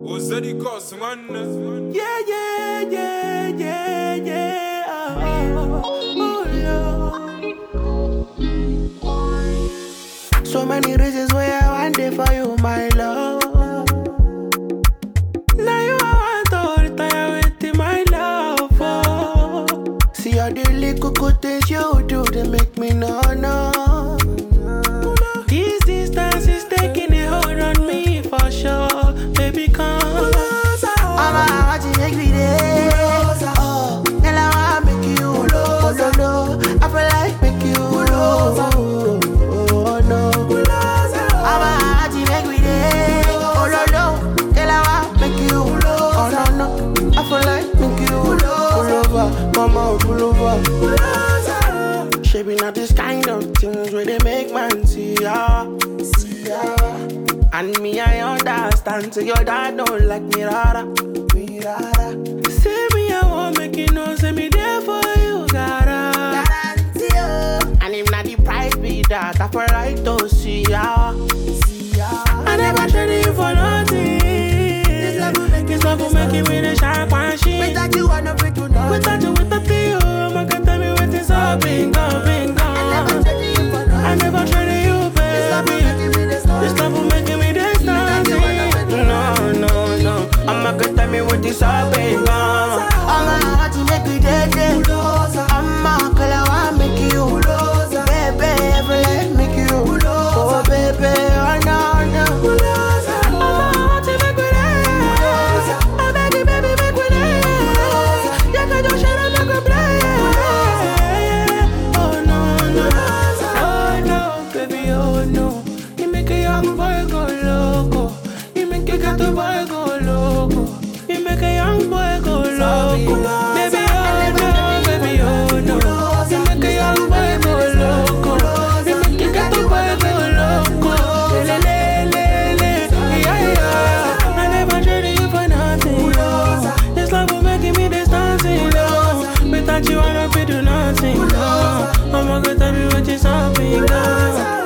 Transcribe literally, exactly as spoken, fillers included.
Ozeri cos man. Yeah, yeah, yeah, yeah, yeah. Oh, oh, Lord. So many reasons why I want there for you, my love. Now you I want to retire with my love. Oh. See all the little good things you do, they make me no, no. This distance is taking a hold on me for sure. Baby, come. I'm a want to make me there. Oh, and I wanna make you low. Oh, no, no. I feel like make you low. Oh, no. I'm a want to make me there. Oh, no, no. And I wanna make you low. Oh, no, no. I feel like make you low. Pull over, mama, pull over. Shaping out this kind of things where they make man see ya. See ya. And me, I understand. So your dad don't like me, rara. Me, rara. Say me, I won't make you know. Say me there for you, gotta. Guarantee you. And if not the price be that, I feel like to see ya. See ya. I never traded you for nothing. This love will make this love will make you with a sharp and shit. Without you, I don't break you down. Without you, without you, my God, tell me what is up, been gone, been gone. I never traded you, baby. This love will make you with this love. This love will make you with this love. No, no, no. I'm not gonna tell me what this up, been gone. I'm a want to make you dead, dead. I'm a girl, I wanna make you. Baby, every life make you. Oh, baby, oh, no, no. You wanna be do nothing, no. I'm gonna tell me what you're something, no.